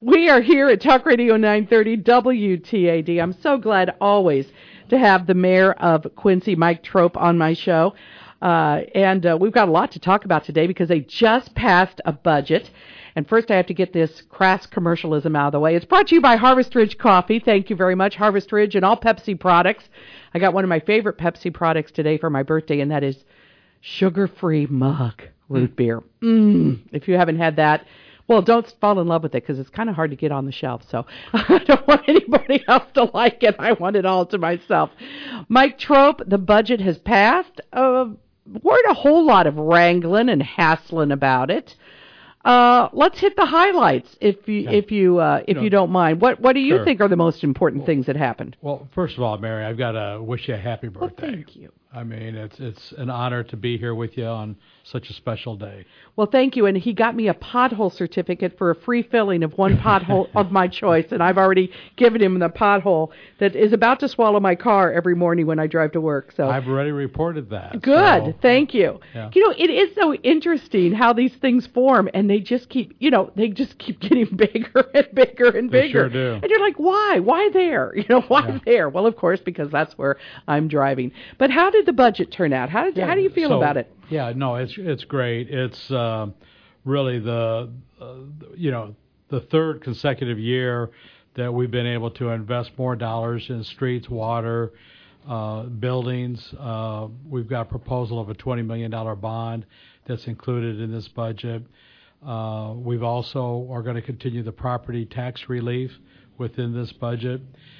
We are here at Talk Radio 930 WTAD. I'm so glad always to have the mayor of Quincy, Mike Trope, on my show. And we've got a lot to talk about today because they just passed a budget. And first I have to get this crass commercialism out of the way. It's brought to you by Harvest Ridge Coffee. Thank you very much, Harvest Ridge, and all Pepsi products. I got one of my favorite Pepsi products today for my birthday, and that is sugar-free mug root beer. If you haven't had that, well, don't fall in love with it because it's kind of hard to get on the shelf. So I don't want anybody else to like it. I want it all to myself. Mike Trope, the budget has passed. Weren't a whole lot of wrangling and hassling about it. Let's hit the highlights, if you don't mind. What do you think are the most important things that happened? Well, first of all, Mary, I've got to wish you a happy birthday. Well, thank you. I mean, it's an honor to be here with you on such a special day. Well, thank you. And he got me a pothole certificate for a free filling of one pothole of my choice, and I've already given him the pothole that is about to swallow my car every morning when I drive to work. So I've already reported that. Good. So, thank you. Yeah. You know, it is so interesting how these things form, and they just keep getting bigger and bigger and bigger. They sure do. And you're like, why? Why there? Why there? Well, of course, because that's where I'm driving. But how did the budget turn out? How do you feel about it? Yeah, no, it's great. It's really the third consecutive year that we've been able to invest more dollars in streets, water, buildings. We've got a proposal of a $20 million bond that's included in this budget. We've also are going to continue the property tax relief within this budget.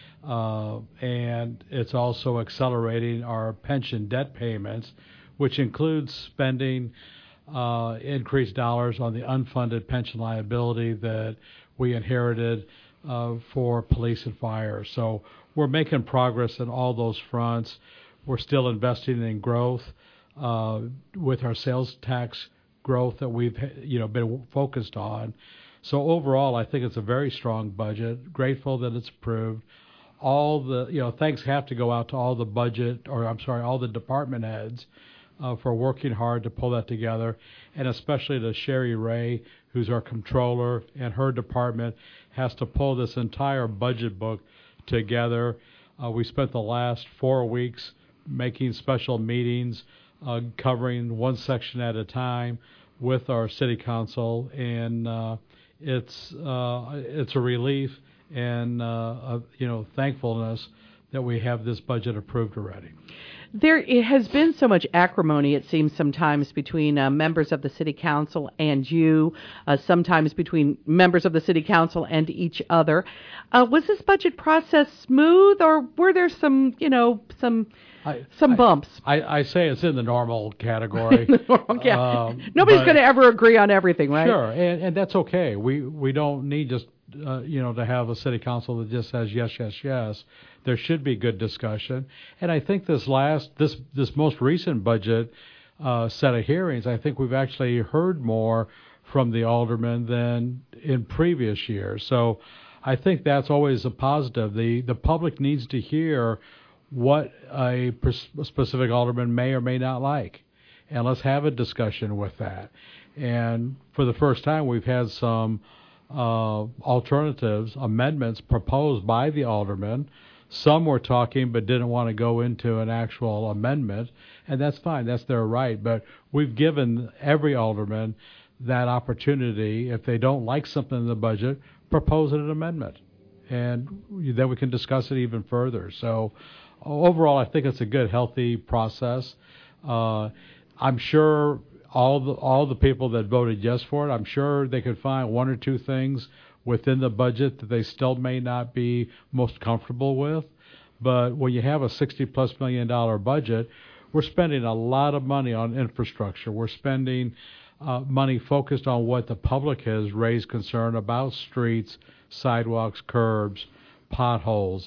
And it's also accelerating our pension debt payments, which includes spending increased dollars on the unfunded pension liability that we inherited for police and fire. So we're making progress on all those fronts. We're still investing in growth with our sales tax growth that we've been focused on. So overall, I think it's a very strong budget. Grateful that it's approved. All the thanks have to go out to all the department heads for working hard to pull that together, and especially to Sherry Ray, who's our controller, and her department has to pull this entire budget book together. We spent the last 4 weeks making special meetings, covering one section at a time with our city council, and it's a relief and thankfulness that we have this budget approved already. There has been so much acrimony, it seems, sometimes between members of the city council and you, sometimes between members of the city council and each other. Was this budget process smooth, or were there some bumps? I say it's in the normal category. Nobody's going to ever agree on everything, right? Sure, and that's okay. We don't need just to have a city council that just says yes, yes, yes. There should be good discussion, and I think this most recent budget set of hearings, I think we've actually heard more from the aldermen than in previous years. So I think that's always a positive. The public needs to hear what a specific alderman may or may not like, and let's have a discussion with that. And for the first time, we've had some alternatives, amendments proposed by the aldermen. Some were talking but didn't want to go into an actual amendment, and that's fine. That's their right. But we've given every alderman that opportunity. If they don't like something in the budget, propose an amendment, and then we can discuss it even further. So overall, I think it's a good, healthy process. I'm sure all the people that voted yes for it, I'm sure they could find one or two things within the budget that they still may not be most comfortable with. But when you have a $60+ million budget, we're spending a lot of money on infrastructure. We're spending money focused on what the public has raised concern about: streets, sidewalks, curbs, potholes.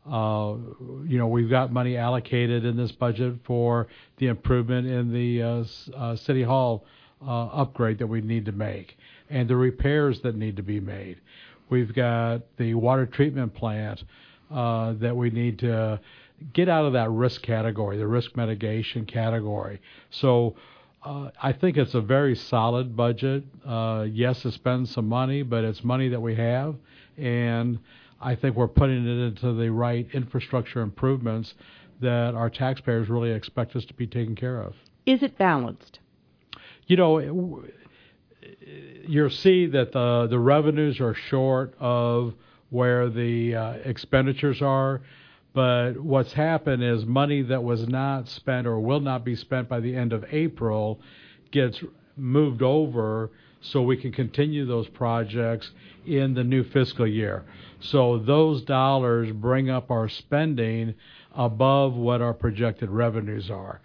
We've got money allocated in this budget for the improvement in the City Hall upgrade that we need to make, and the repairs that need to be made. We've got the water treatment plant that we need to get out of that risk category, the risk mitigation category. So I think it's a very solid budget. Yes, it spends some money, but it's money that we have, and I think we're putting it into the right infrastructure improvements that our taxpayers really expect us to be taking care of. Is it balanced? You know, you'll see that the revenues are short of where the expenditures are, but what's happened is money that was not spent or will not be spent by the end of April gets moved over so we can continue those projects in the new fiscal year. So those dollars bring up our spending above what our projected revenues are.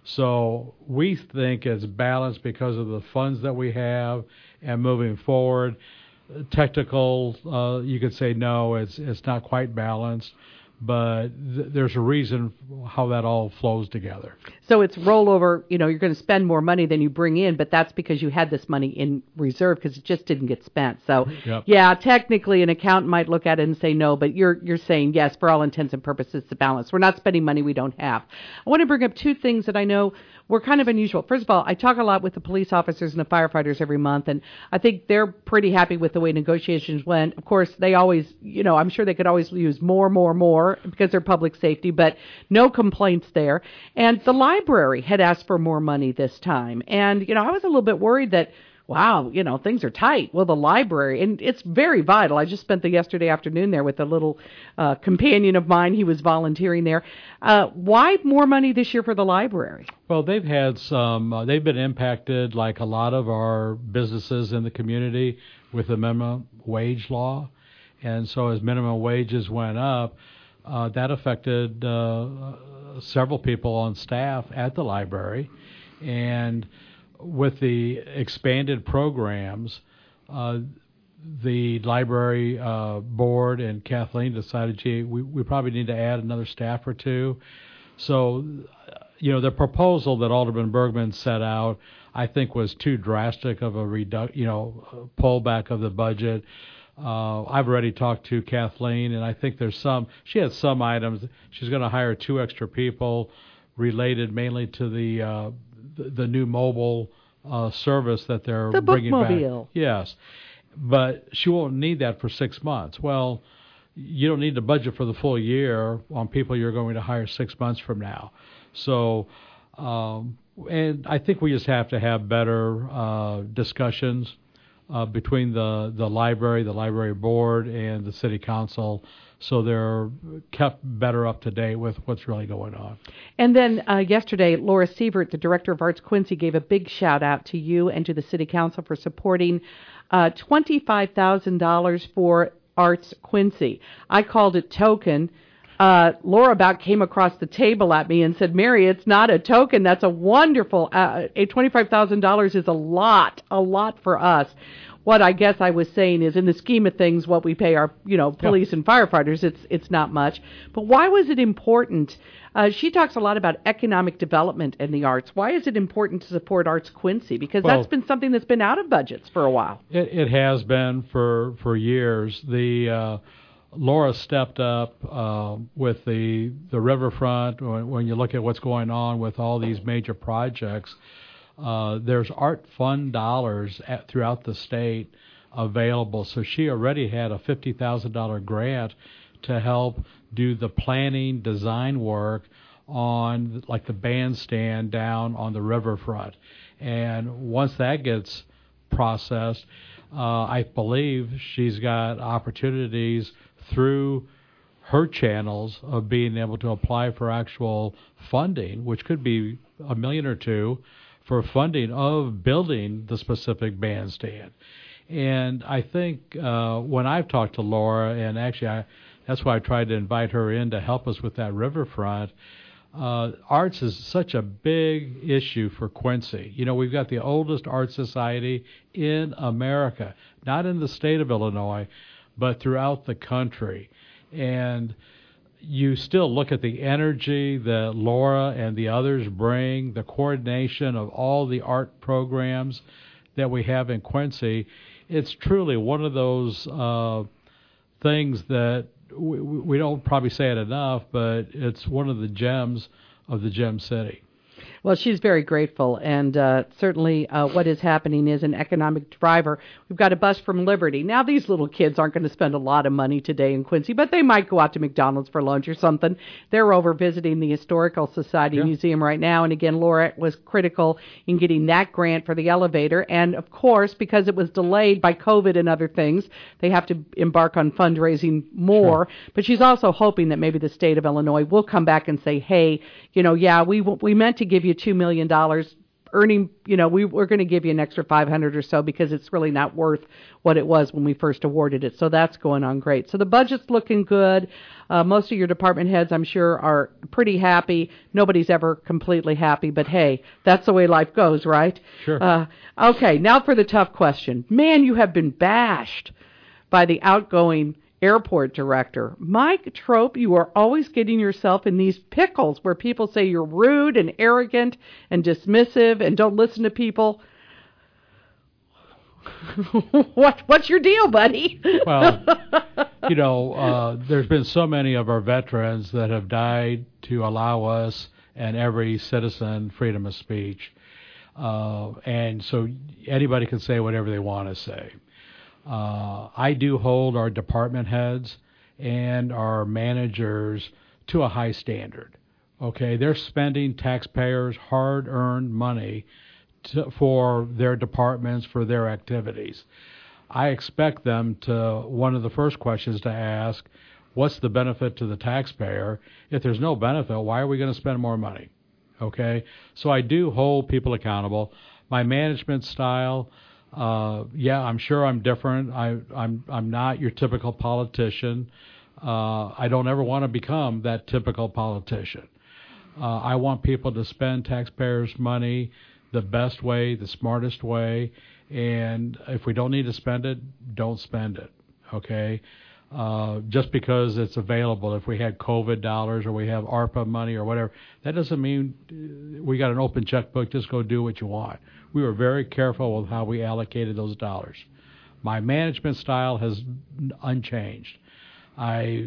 So we think it's balanced because of the funds that we have and moving forward. Technical, you could say no, it's not quite balanced, but there's a reason how that all flows together. So it's rollover, you know, you're going to spend more money than you bring in, but that's because you had this money in reserve because it just didn't get spent. So, Yep. Yeah, technically an accountant might look at it and say no, but you're saying yes, for all intents and purposes, it's balanced. We're not spending money we don't have. I want to bring up two things that I know were kind of unusual. First of all, I talk a lot with the police officers and the firefighters every month, and I think they're pretty happy with the way negotiations went. Of course, they always, you know, I'm sure they could always use more because they're public safety, but no complaints there. And the library had asked for more money this time. And, you know, I was a little bit worried that, wow, you know, things are tight. Well, the library, and it's very vital. I just spent the yesterday afternoon there with a little companion of mine. He was volunteering there. Why more money this year for the library? Well, they've had some, they've been impacted like a lot of our businesses in the community with the minimum wage law. And so as minimum wages went up, that affected several people on staff at the library. And with the expanded programs, the library board and Kathleen decided, gee, we probably need to add another staff or two. So, you know, the proposal that Alderman Bergman set out, I think, was too drastic of a pullback of the budget. I've already talked to Kathleen, and I think she has some items. She's going to hire 2 extra people related mainly to the new mobile service that they're bringing back. The bookmobile. Yes, but she won't need that for 6 months. Well, you don't need to budget for the full year on people you're going to hire 6 months from now. So, and I think we just have to have better discussions between the library board, and the city council, so they're kept better up to date with what's really going on. And then yesterday, Laura Sievert, the director of Arts Quincy, gave a big shout out to you and to the city council for supporting $25,000 for Arts Quincy. I called it token. Laura about came across the table at me and said, Mary, it's not a token. That's a wonderful, $25,000 is a lot for us. What I guess I was saying is, in the scheme of things, what we pay our, police and firefighters, it's not much. But why was it important? She talks a lot about economic development in the arts. Why is it important to support Arts Quincy? Because that's been something that's been out of budgets for a while. It has been for years. Laura stepped up with the riverfront. When you look at what's going on with all these major projects, there's art fund dollars throughout the state available. So she already had a $50,000 grant to help do the planning, design work on like the bandstand down on the riverfront. And once that gets processed, I believe she's got opportunities through her channels of being able to apply for actual funding, which could be $1 million or $2 million, for funding of building the specific bandstand. And I think when I've talked to Laura, and actually that's why I tried to invite her in to help us with that riverfront, arts is such a big issue for Quincy. We've got the oldest art society in America, not in the state of Illinois, but throughout the country. And you still look at the energy that Laura and the others bring, the coordination of all the art programs that we have in Quincy. It's truly one of those things that we don't probably say it enough, but it's one of the gems of the Gem City. Well, she's very grateful, and certainly what is happening is an economic driver. We've got a bus from Liberty. Now, these little kids aren't going to spend a lot of money today in Quincy, but they might go out to McDonald's for lunch or something. They're over visiting the Historical Society Museum right now, and again, Laura was critical in getting that grant for the elevator, and of course, because it was delayed by COVID and other things, they have to embark on fundraising more, but she's also hoping that maybe the state of Illinois will come back and say, hey, we meant to give you $2 million earning, we're going to give you an extra 500 or so because it's really not worth what it was when we first awarded it. So that's going on great. So the budget's looking good. Most of your department heads, I'm sure, are pretty happy. Nobody's ever completely happy, but hey, that's the way life goes, right? Sure. Okay, now for the tough question. Man, you have been bashed by the outgoing airport director. Mike Trope, you are always getting yourself in these pickles where people say you're rude and arrogant and dismissive and don't listen to people. What's your deal, buddy? Well, there's been so many of our veterans that have died to allow us and every citizen freedom of speech. And so anybody can say whatever they want to say. I do hold our department heads and our managers to a high standard. Okay, they're spending taxpayers' hard-earned money for their departments, for their activities. I expect them to, one of the first questions to ask, what's the benefit to the taxpayer? If there's no benefit, why are we going to spend more money? Okay, so I do hold people accountable. My management style, I'm sure I'm different. I'm not your typical politician. I don't ever want to become that typical politician. I want people to spend taxpayers' money the best way, the smartest way, and if we don't need to spend it, don't spend it, okay? Just because it's available. If we had COVID dollars or we have ARPA money or whatever, that doesn't mean we got an open checkbook, just go do what you want. We were very careful with how we allocated those dollars. My management style has unchanged. I,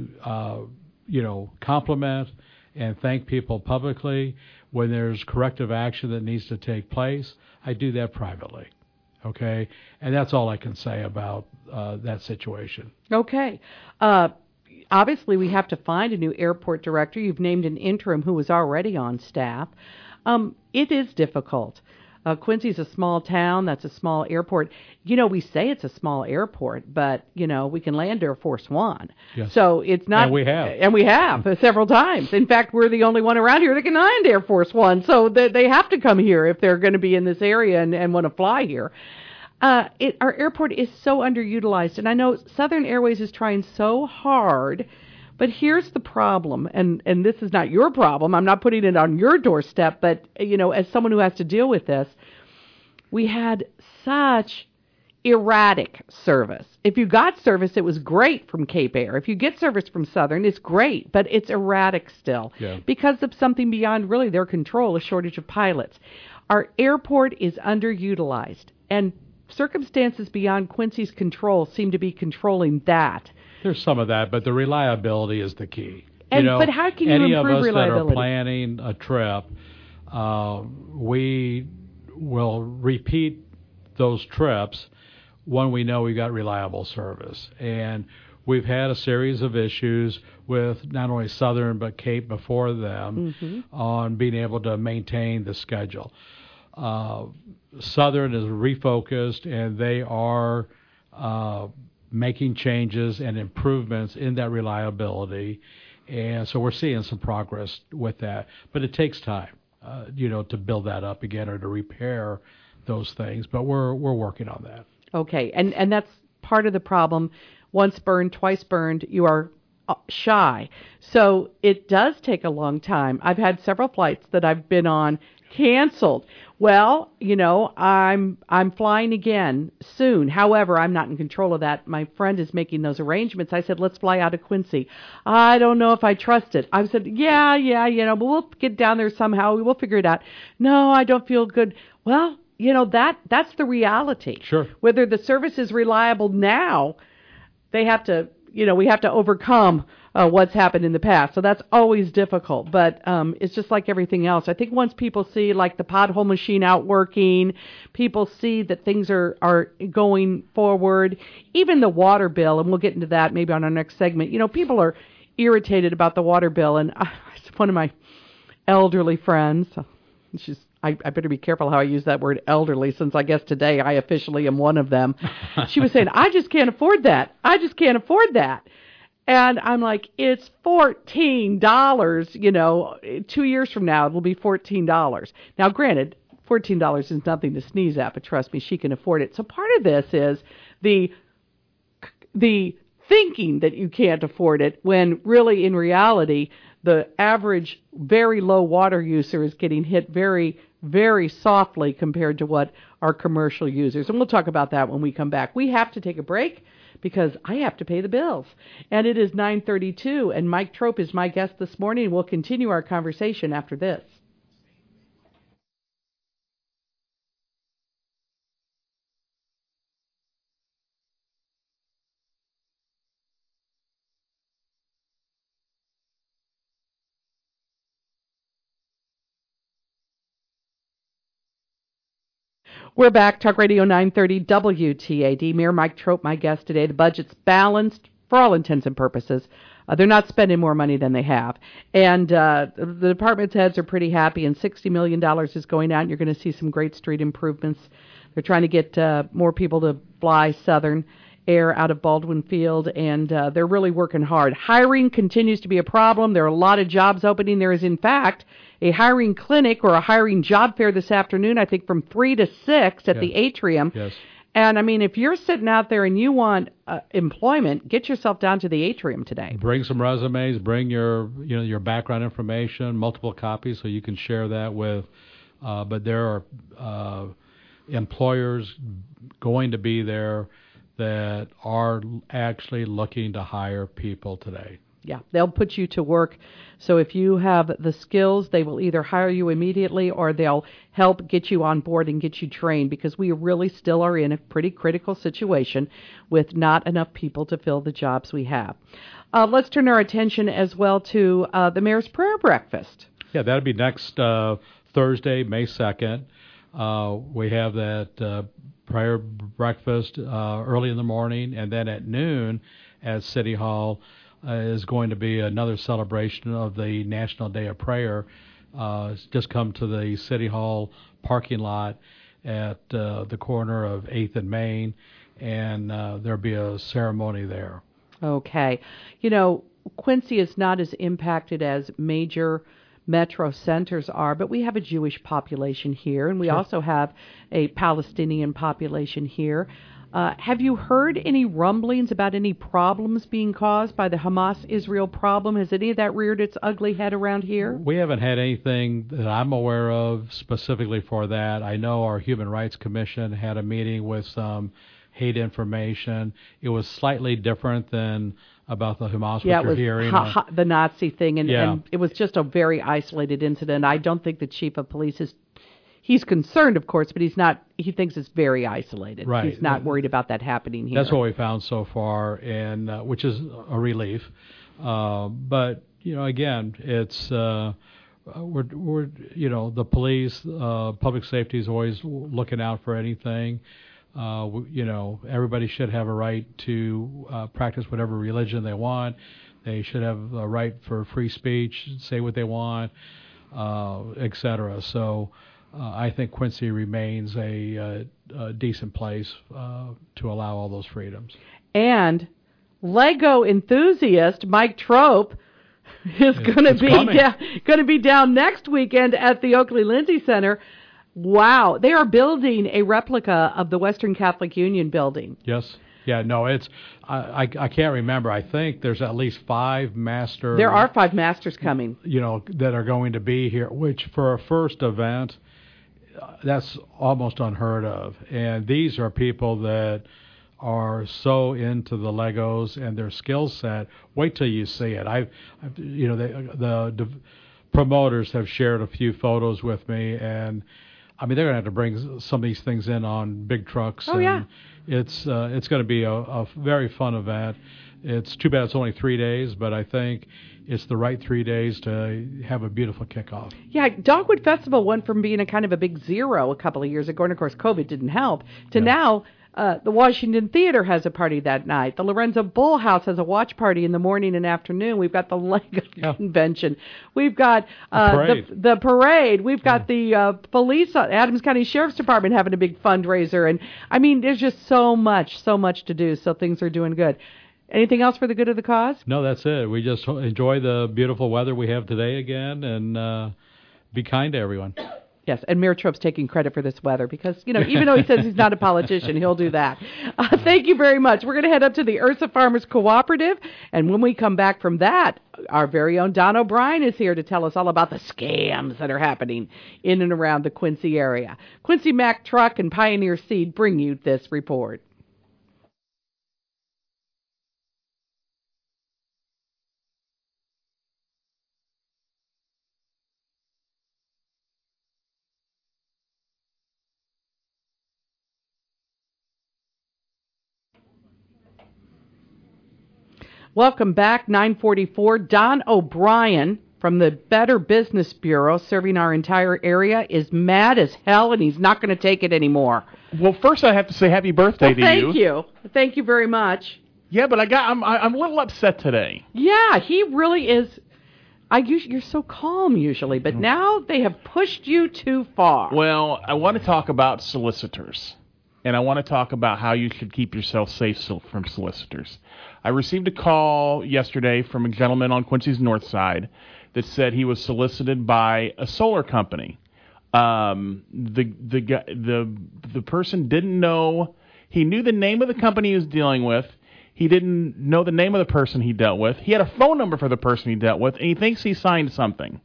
compliment and thank people publicly. When there's corrective action that needs to take place, I do that privately. Okay? And that's all I can say about that situation. Okay. Obviously, we have to find a new airport director. You've named an interim who was already on staff. It is difficult. Quincy's a small town. That's a small airport. We say it's a small airport, but, we can land Air Force One. Yes. So it's not. And we have. And we have several times. In fact, we're the only one around here that can land Air Force One. So they have to come here if they're going to be in this area and want to fly here. Our airport is so underutilized. And I know Southern Airways is trying so hard. But here's the problem, and this is not your problem. I'm not putting it on your doorstep, but, as someone who has to deal with this, we had such erratic service. If you got service, it was great from Cape Air. If you get service from Southern, it's great, but it's erratic still because of something beyond really their control, a shortage of pilots. Our airport is underutilized, and circumstances beyond Quincy's control seem to be controlling that. There's some of that, but the reliability is the key. But how can you improve reliability? Any of us that are planning a trip, we will repeat those trips when we know we've got reliable service. And we've had a series of issues with not only Southern but Cape before them on being able to maintain the schedule. Southern is refocused, and they are making changes and improvements in that reliability, and so we're seeing some progress with that. But it takes time, to build that up again or to repair those things. But we're working on that. Okay, and that's part of the problem. Once burned, twice burned. You are shy, so it does take a long time. I've had several flights that I've been on canceled. Well, I'm flying again soon. However, I'm not in control of that. My friend is making those arrangements. I said, let's fly out of Quincy. I don't know if I trust it. I said, but we'll get down there somehow. We'll figure it out. No, I don't feel good. Well, that's the reality. Sure. Whether the service is reliable now, they have to, we have to overcome what's happened in the past. So that's always difficult. But it's just like everything else. I think once people see like the pothole machine out working, people see that things are going forward, even the water bill, and we'll get into that maybe on our next segment. People are irritated about the water bill, and one of my elderly friends, I better be careful how I use that word elderly, since I guess today I officially am one of them. She was saying, I just can't afford that. I just can't afford that. And I'm like, it's $14. 2 years from now, it will be $14. Now, granted, $14 is nothing to sneeze at, but trust me, she can afford it. So part of this is the thinking that you can't afford it, when really in reality, the average very low water user is getting hit very, very softly compared to what our commercial users. And we'll talk about that when we come back. We have to take a break because I have to pay the bills. And it is 9:32, and Mike Trope is my guest this morning. We'll continue our conversation after this. We're back. Talk Radio 930 WTAD. Mayor Mike Trope, my guest today. The budget's balanced for all intents and purposes. They're not spending more money than they have. And the department's heads are pretty happy, and $60 million is going out, and you're going to see some great street improvements. They're trying to get more people to fly Southern Air out of Baldwin Field, and they're really working hard. Hiring continues to be a problem. There are a lot of jobs opening. There is, in fact, a hiring clinic or a hiring job fair this afternoon, I think from 3 to 6 at the Atrium. Yes. And, I mean, if you're sitting out there and you want employment, get yourself down to the Atrium today. Bring some resumes. Bring your background information, multiple copies, so you can share that with. But there are employers going to be there that are actually looking to hire people today. Yeah, they'll put you to work. So if you have the skills, they will either hire you immediately or they'll help get you on board and get you trained, because we really still are in a pretty critical situation with not enough people to fill the jobs we have. Let's turn our attention as well to the Mayor's Prayer Breakfast. Yeah, that'll be next Thursday, May 2nd. We have that prayer breakfast early in the morning, and then at noon at City Hall is going to be another celebration of the National Day of Prayer. Just come to the City Hall parking lot at the corner of 8th and Main, and there'll be a ceremony there. Okay. Quincy is not as impacted as major metro centers are, but we have a Jewish population here, and we also have a Palestinian population here. Have you heard any rumblings about any problems being caused by the Hamas-Israel problem? Has any of that reared its ugly head around here? We haven't had anything that I'm aware of specifically for that. I know our Human Rights Commission had a meeting with some hate information. It was slightly different than about the Hamas, yeah, what you're hearing. The Nazi thing, and it was just a very isolated incident. I don't think the chief of police is... He's concerned, of course, but he's not. He thinks it's very isolated. Right. He's not worried about that happening here. That's what we found so far, and which is a relief. But again, it's we're the police, public safety is always looking out for anything. Everybody should have a right to practice whatever religion they want. They should have a right for free speech, say what they want, etc. So. I think Quincy remains a decent place to allow all those freedoms. And Lego enthusiast Mike Trope is going to be down next weekend at the Oakley Lindsay Center. Wow, they are building a replica of the Western Catholic Union building. Yes. Yeah, no, it's I can't remember. I think there's at least 5 masters. There are 5 masters coming. That are going to be here, which for a first event, that's almost unheard of. And these are people that are so into the Legos and their skill set. Wait till you see it. The promoters have shared a few photos with me, and I mean they're going to have to bring some of these things in on big trucks. Oh, yeah. It's going to be a very fun event. It's too bad it's only 3 days, but I think it's the right 3 days to have a beautiful kickoff. Yeah, Dogwood Festival went from being a kind of a big zero a couple of years ago, and of course COVID didn't help, to now the Washington Theater has a party that night. The Lorenzo Bull House has a watch party in the morning and afternoon. We've got the Lego convention. We've got the parade. We've got the police, Adams County Sheriff's Department having a big fundraiser. And, I mean, there's just so much to do, so things are doing good. Anything else for the good of the cause? No, that's it. We just enjoy the beautiful weather we have today again and be kind to everyone. Yes, and Mayor Trope's taking credit for this weather because, even though he says he's not a politician, he'll do that. Thank you very much. We're going to head up to the Ursa Farmers Cooperative, and when we come back from that, our very own Don O'Brien is here to tell us all about the scams that are happening in and around the Quincy area. Quincy Mack Truck and Pioneer Seed bring you this report. Welcome back, 944. Don O'Brien from the Better Business Bureau, serving our entire area, is mad as hell, and he's not going to take it anymore. Well, first I have to say happy birthday to you. Thank you. Thank you very much. Yeah, but I'm a little upset today. Yeah, he really is. You're so calm usually, but now they have pushed you too far. Well, I want to talk about solicitors, and I want to talk about how you should keep yourself safe from solicitors. I received a call yesterday from a gentleman on Quincy's north side that said he was solicited by a solar company. The person didn't know. He knew the name of the company he was dealing with. He didn't know the name of the person he dealt with. He had a phone number for the person he dealt with, and he thinks he signed something.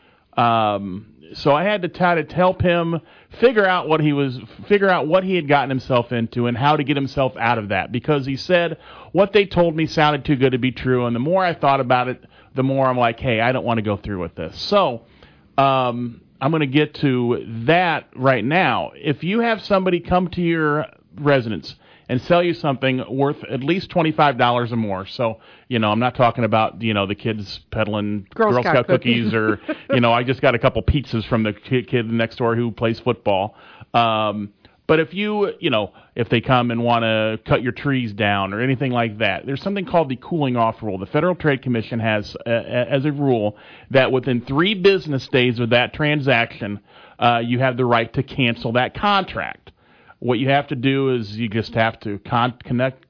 So I had to try to help him figure out what he had gotten himself into and how to get himself out of that, because he said what they told me sounded too good to be true, and the more I thought about it, the more I'm like, hey, I don't want to go through with this. So I'm going to get to that right now. If you have somebody come to your residence and sell you something worth at least $25 or more. So, I'm not talking about, the kids peddling Girl Scout cookies or, I just got a couple pizzas from the kid next door who plays football. But if if they come and want to cut your trees down or anything like that, there's something called the cooling off rule. The Federal Trade Commission has as a rule that within 3 business days of that transaction, you have the right to cancel that contract. What you have to do is you just have to contact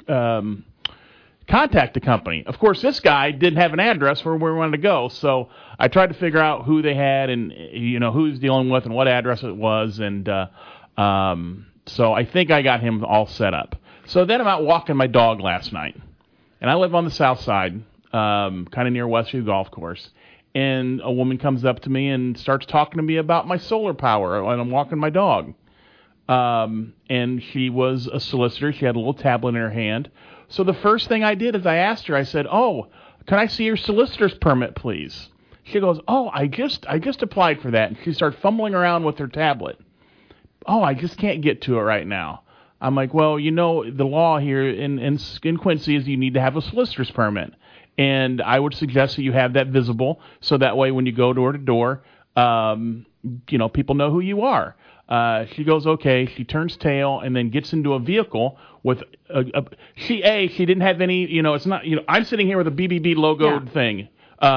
the company. Of course, this guy didn't have an address for where we wanted to go, so I tried to figure out who they had and who he was dealing with and what address it was, and so I think I got him all set up. So then I'm out walking my dog last night, and I live on the south side, kind of near Westview Golf Course, and a woman comes up to me and starts talking to me about my solar power when I'm walking my dog. And she was a solicitor. She had a little tablet in her hand. So the first thing I did is I asked her, I said, "Oh, can I see your solicitor's permit, please?" She goes, "Oh, I just applied for that." And she started fumbling around with her tablet. "Oh, I just can't get to it right now." I'm like, "Well, the law here in Quincy is you need to have a solicitor's permit. And I would suggest that you have that visible so that way when you go door to door, people know who you are." She goes, okay. She turns tail and then gets into a vehicle with she didn't have any, it's not, I'm sitting here with a BBB logoed thing.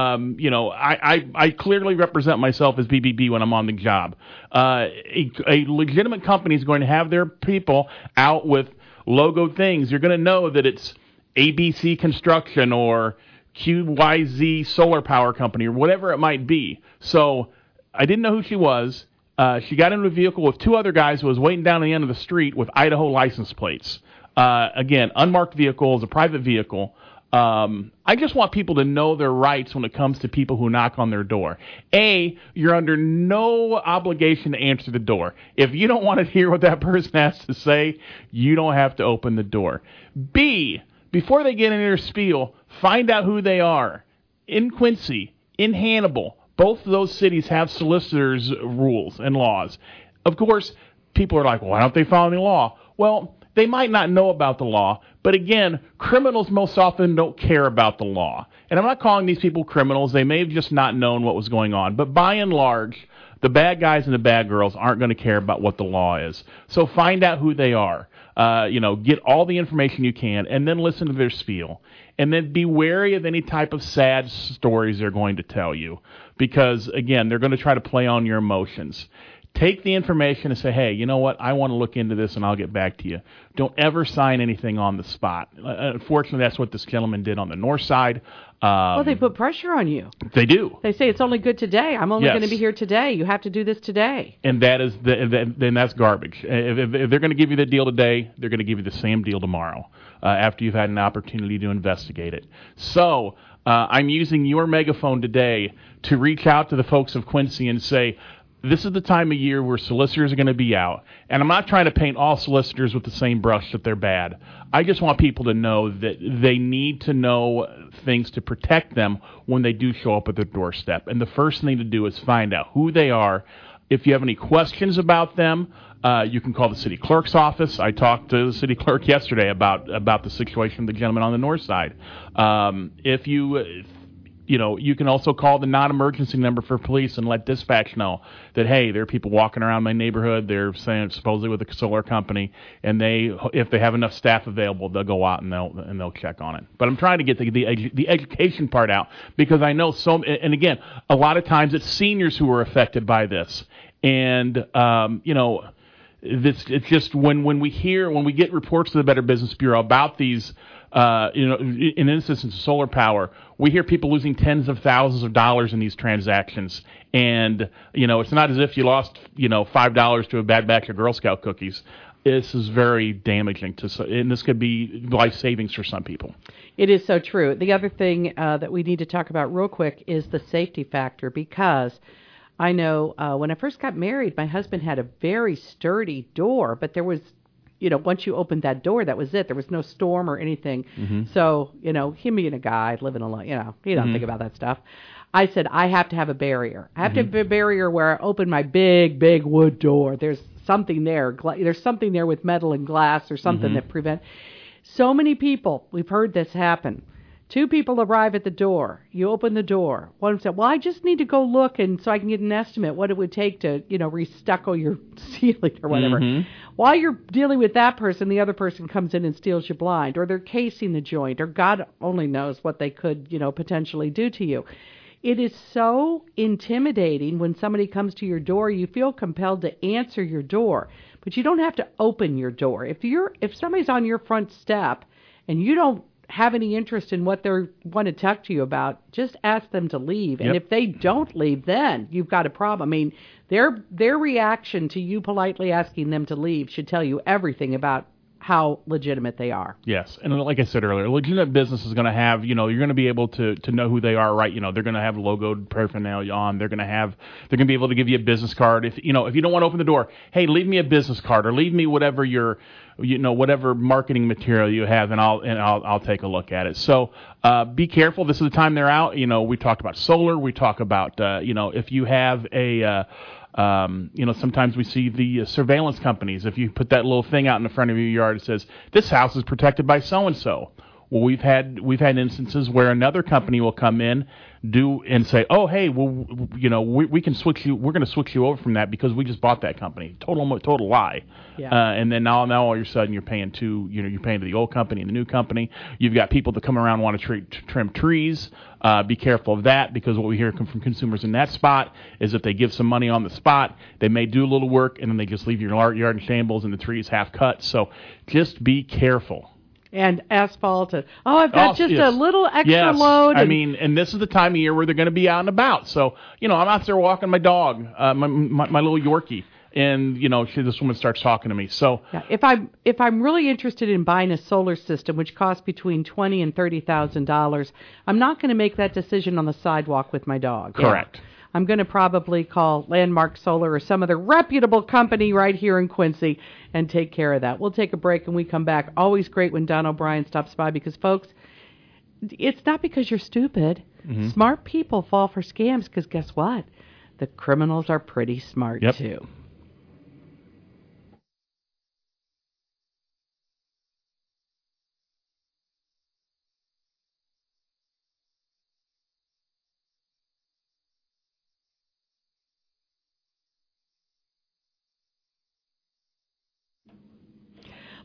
I clearly represent myself as BBB when I'm on the job. A legitimate company is going to have their people out with logoed things. You're going to know that it's ABC Construction or QYZ Solar Power Company or whatever it might be. So I didn't know who she was. She got into a vehicle with 2 other guys who was waiting down at the end of the street with Idaho license plates. Again, unmarked vehicle is a private vehicle. I just want people to know their rights when it comes to people who knock on their door. A, you're under no obligation to answer the door. If you don't want to hear what that person has to say, you don't have to open the door. B, before they get into their spiel, find out who they are. In Quincy, in Hannibal, both of those cities have solicitors' rules and laws. Of course, people are like, well, why don't they follow the law? Well, they might not know about the law, but again, criminals most often don't care about the law. And I'm not calling these people criminals. They may have just not known what was going on. But by and large, the bad guys and the bad girls aren't going to care about what the law is. So find out who they are. Get all the information you can, and then listen to their spiel. And then be wary of any type of sad stories they're going to tell you. Because, again, they're going to try to play on your emotions. Take the information and say, hey, you know what? I want to look into this, and I'll get back to you. Don't ever sign anything on the spot. Unfortunately, that's what this gentleman did on the north side. Well, they put pressure on you. They do. They say it's only good today. I'm only going to be here today. You have to do this today. And then that's garbage. If they're going to give you the deal today, they're going to give you the same deal tomorrow after you've had an opportunity to investigate it. So I'm using your megaphone today to reach out to the folks of Quincy and say, this is the time of year where solicitors are going to be out. And I'm not trying to paint all solicitors with the same brush that they're bad. I just want people to know that they need to know things to protect them when they do show up at their doorstep. And the first thing to do is find out who they are. If you have any questions about them, you can call the city clerk's office. I talked to the city clerk yesterday about the situation of the gentleman on the north side. You can also call the non-emergency number for police and let dispatch know that, hey, there are people walking around my neighborhood. They're saying supposedly with a solar company, and if they have enough staff available, they'll go out and they'll check on it. But I'm trying to get the education part out because I know and again, a lot of times it's seniors who are affected by this, and it's just when we get reports to the Better Business Bureau about these. In instances of solar power, we hear people losing tens of thousands of dollars in these transactions. And, it's not as if you lost, $5 to a bad batch of Girl Scout cookies. This is very damaging and this could be life savings for some people. It is so true. The other thing that we need to talk about real quick is the safety factor, because I know when I first got married, my husband had a very sturdy door, but there was once you opened that door, that was it. There was no storm or anything. Mm-hmm. So, him being a guy living alone, he don't mm-hmm. think about that stuff. I said, I have to have a barrier. I have mm-hmm. to have a barrier where I open my big, big wood door. There's something there. There's something there with metal and glass or something mm-hmm. that prevent. So many people, we've heard this happen. 2 people arrive at the door. You open the door. One said, well, I just need to go look and so I can get an estimate what it would take to, restucco your ceiling or whatever. Mm-hmm. While you're dealing with that person, the other person comes in and steals your blind, or they're casing the joint, or God only knows what they could, potentially do to you. It is so intimidating when somebody comes to your door. You feel compelled to answer your door, but you don't have to open your door. If somebody's on your front step and you don't have any interest in what they want to talk to you about, just ask them to leave. Yep. And if they don't leave, then you've got a problem. I mean, their reaction to you politely asking them to leave should tell you everything about how legitimate they are. Yes, and like I said earlier, legitimate business is going to have, you're going to be able to know who they are, right? They're going to have logoed paraphernalia on. They're going to be able to give you a business card. If you don't want to open the door, hey, leave me a business card or leave me whatever whatever marketing material you have, and I'll take a look at it. So be careful. This is the time they're out. We talked about solar. We talk about if you have a sometimes we see the surveillance companies. If you put that little thing out in the front of your yard, it says, this house is protected by so-and-so. Well, we've had instances where another company will come in, and say, oh, hey, well, we can switch you. We're going to switch you over from that because we just bought that company. Total lie. Yeah. And then now all of a sudden you're paying you're paying to the old company and the new company. You've got people that come around and want to trim trees. Be careful of that, because what we hear from consumers in that spot is if they give some money on the spot, they may do a little work and then they just leave your yard in shambles and the tree's half cut. So just be careful. And asphalt. I've got just a little extra load. And this is the time of year where they're going to be out and about. So, I'm out there walking my dog, my little Yorkie, and this woman starts talking to me. So, yeah, if I'm really interested in buying a solar system, which costs between $20,000 and $30,000, I'm not going to make that decision on the sidewalk with my dog. Correct. Yeah. I'm going to probably call Landmark Solar or some other reputable company right here in Quincy and take care of that. We'll take a break and we come back. Always great when Don O'Brien stops by, because, folks, it's not because you're stupid. Mm-hmm. Smart people fall for scams because guess what? The criminals are pretty smart, too.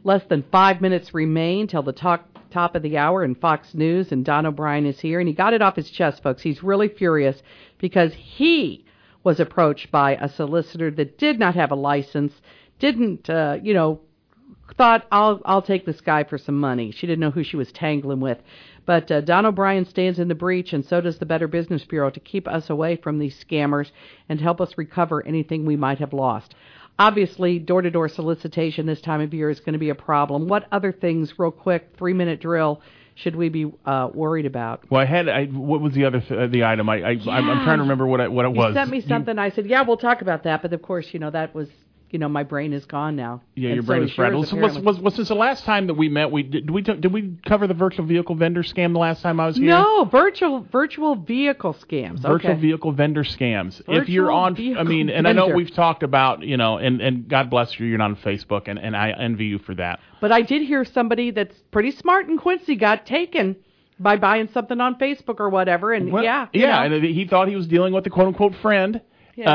Less than 5 minutes remain till the top of the hour in Fox News, and Don O'Brien is here, and he got it off his chest, folks. He's really furious because he was approached by a solicitor that did not have a license, didn't, thought, I'll take this guy for some money. She didn't know who she was tangling with. But Don O'Brien stands in the breach, and so does the Better Business Bureau, to keep us away from these scammers and help us recover anything we might have lost. Obviously, door-to-door solicitation this time of year is going to be a problem. What other things, real quick, 3-minute drill, should we be worried about? Well, what was the other the item? I'm trying to remember what it was. You sent me something. I said, we'll talk about that. But of course, that was. My brain is gone now. Yeah, your brain is fried. Was since the last time that we met, did we cover the virtual vehicle vendor scam the last time I was here? No, virtual vehicle scams. Virtual vehicle vendor scams. If you're on, I know we've talked about, and God bless you, you're not on Facebook, and I envy you for that. But I did hear somebody that's pretty smart in Quincy got taken by buying something on Facebook or whatever, and and he thought he was dealing with a quote unquote friend. He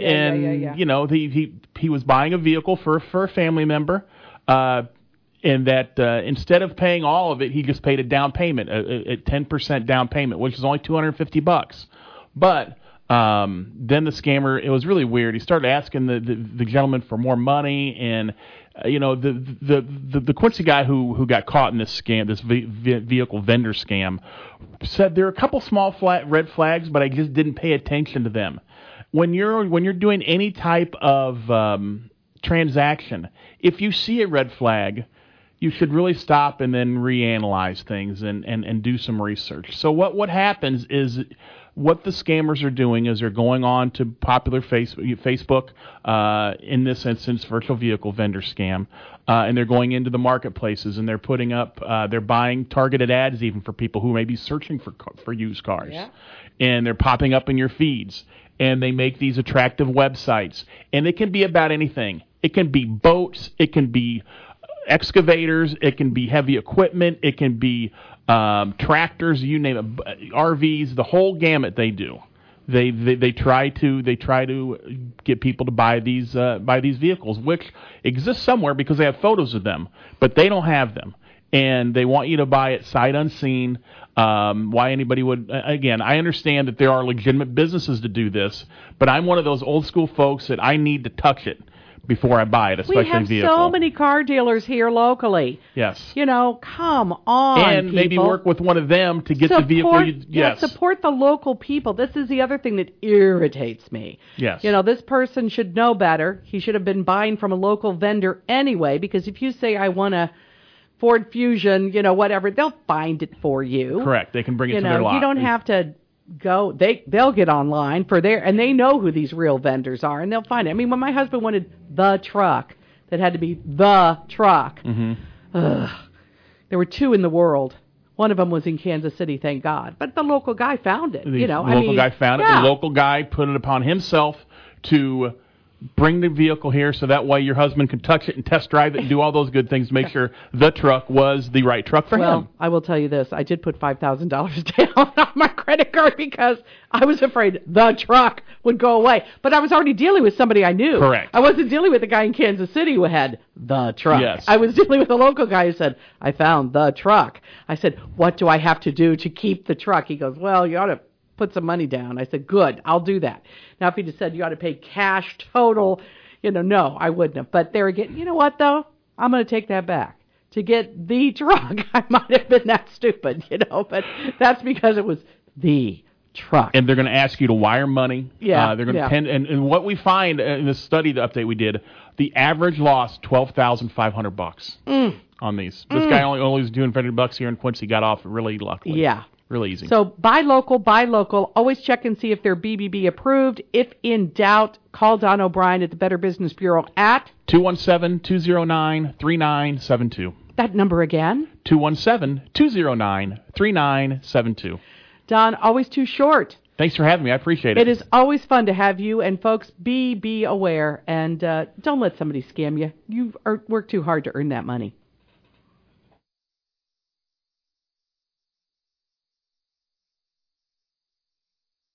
was buying a vehicle for a family member, and that instead of paying all of it, he just paid a down payment, a 10% down payment, which is only $250. But then the scammer, it was really weird. He started asking the gentleman for more money, and the Quincy guy who got caught in this scam, this vehicle vendor scam, said there are a couple small red flags, but I just didn't pay attention to them. When you're doing any type of transaction, if you see a red flag, you should really stop and then reanalyze things and do some research. So what happens is, what the scammers are doing is they're going on to popular Facebook, in this instance, virtual vehicle vendor scam, and they're going into the marketplaces and they're putting up, they're buying targeted ads even for people who may be searching for used cars, and they're popping up in your feeds. And they make these attractive websites. And it can be about anything. It can be boats. It can be excavators. It can be heavy equipment. It can be tractors. You name it. RVs. The whole gamut they do. They try to get people to buy these vehicles, which exist somewhere because they have photos of them, but they don't have them. And they want you to buy it sight unseen. Why anybody would, again, I understand that there are legitimate businesses to do this, but I'm one of those old school folks that I need to touch it before I buy it, especially a vehicle. We have so many car dealers here locally. Yes. Come on, and people. Maybe work with one of them to get the vehicle. Support the local people. This is the other thing that irritates me. Yes. This person should know better. He should have been buying from a local vendor anyway, because if you say, I want a Ford Fusion, whatever, they'll find it for you. Correct. They can bring it to their lot. You don't have to go. They'll get online and they know who these real vendors are, and they'll find it. When my husband wanted the truck, that had to be the truck. Mm-hmm. There were 2 in the world. One of them was in Kansas City, thank God. But the local guy found it. The local guy found it. The local guy put it upon himself to bring the vehicle here so that way your husband can touch it and test drive it and do all those good things to make sure the truck was the right truck for him. Well, I will tell you this. I did put $5,000 down on my credit card because I was afraid the truck would go away. But I was already dealing with somebody I knew. Correct. I wasn't dealing with the guy in Kansas City who had the truck. Yes. I was dealing with a local guy who said, I found the truck. I said, what do I have to do to keep the truck? He goes, well, you ought to put some money down. I said, good, I'll do that. Now, if he just said you ought to pay cash total, no, I wouldn't have. But there again, you know what, though? I'm going to take that back. To get the truck, I might have been that stupid, but that's because it was the truck. And they're going to ask you to wire money. Yeah. They're going to and what we find in the study, the update we did, the average loss, $12,500 on these. This guy only was doing $500 here in Quincy, got off really luckily. Yeah. Really easy. So buy local. Always check and see if they're BBB approved. If in doubt, call Don O'Brien at the Better Business Bureau at 217-209-3972. That number again? 217-209-3972. Don, always too short. Thanks for having me. I appreciate it. It is always fun to have you. And folks, be aware and don't let somebody scam you. You work too hard to earn that money.